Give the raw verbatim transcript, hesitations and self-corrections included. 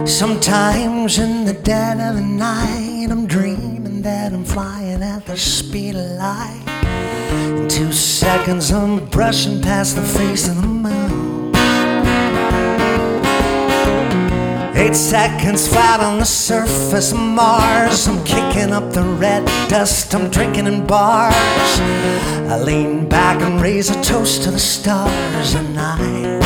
Sometimes in the dead of the night, I'm dreaming that I'm flying at the speed of light. In two seconds I'm brushing past the face of the moon. Eight seconds flat on the surface of Mars. I'm kicking up the red dust, I'm drinking in bars. I lean back and raise a toast to the stars, and I